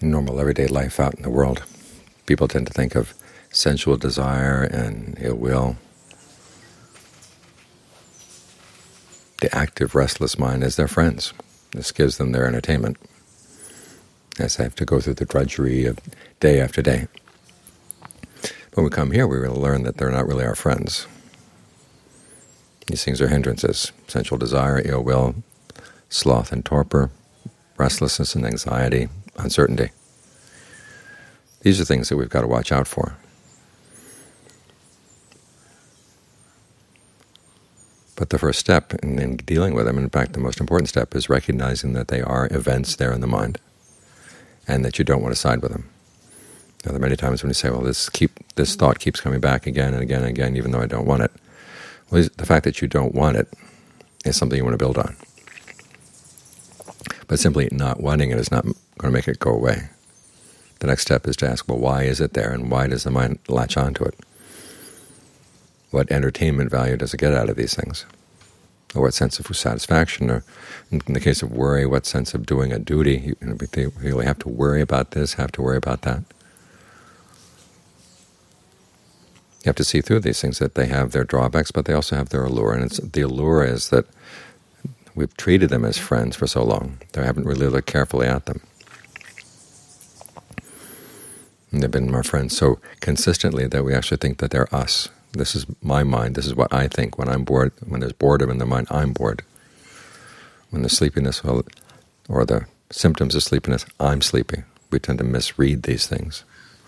normal everyday life out in the world, people tend to think of sensual desire and ill will, the active, restless mind, as their friends. This gives them their entertainment, as they have to go through the drudgery of day after day. When we come here, we will learn that they're not really our friends. These things are hindrances: sensual desire, ill will, sloth and torpor, restlessness and anxiety, uncertainty. These are things that we've got to watch out for. But the first step in dealing with them, in fact the most important step, is recognizing that they are events there in the mind, and that you don't want to side with them. Now, there are many times when you say, well, this thought keeps coming back again and again and again, even though I don't want it. Well, the fact that you don't want it is something you want to build on. But simply not wanting it is not going to make it go away. The next step is to ask, well, why is it there, and why does the mind latch onto it? What entertainment value does it get out of these things? Or what sense of satisfaction? Or in the case of worry, what sense of doing a duty? You really have to worry about this, have to worry about that. You have to see through these things, that they have their drawbacks, but they also have their allure. And the allure is that we've treated them as friends for so long. They haven't really looked carefully at them. And they've been our friends so consistently that we actually think that they're us. This is my mind. This is what I think. When I'm bored, when there's boredom in the mind, I'm bored. When there's sleepiness or the symptoms of sleepiness, I'm sleepy. We tend to misread these things.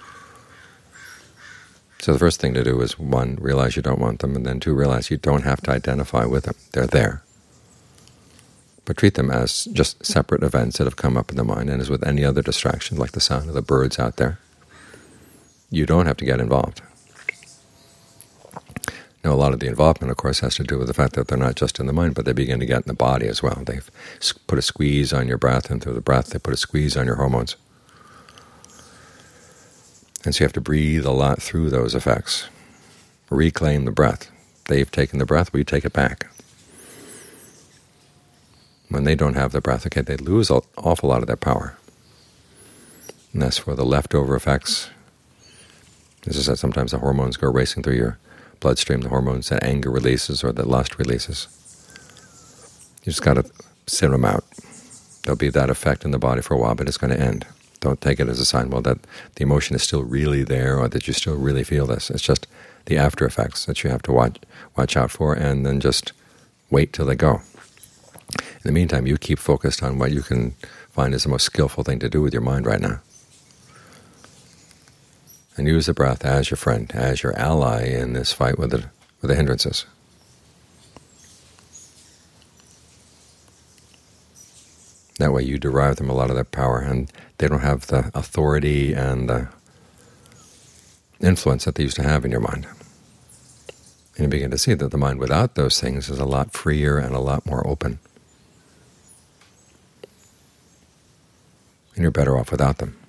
So the first thing to do is, 1, realize you don't want them, and then 2, realize you don't have to identify with them. They're there. But treat them as just separate events that have come up in the mind, and as with any other distraction, like the sound of the birds out there, you don't have to get involved. Now, a lot of the involvement, of course, has to do with the fact that they're not just in the mind, but they begin to get in the body as well. They've put a squeeze on your breath, and through the breath they put a squeeze on your hormones. And so you have to breathe a lot through those effects. Reclaim the breath. They've taken the breath, we take it back. When they don't have the breath, okay, they lose an awful lot of their power. And that's for the leftover effects. As I said, sometimes the hormones go racing through your bloodstream, the hormones that anger releases or that lust releases. You just got to sit them out. There'll be that effect in the body for a while, but it's going to end. Don't take it as a sign, well, that the emotion is still really there, or that you still really feel this. It's just the after effects that you have to watch out for, and then just wait till they go. In the meantime, you keep focused on what you can find is the most skillful thing to do with your mind right now. And use the breath as your friend, as your ally in this fight with the hindrances. That way you derive them a lot of their power, and they don't have the authority and the influence that they used to have in your mind. And you begin to see that the mind without those things is a lot freer and a lot more open. And you're better off without them.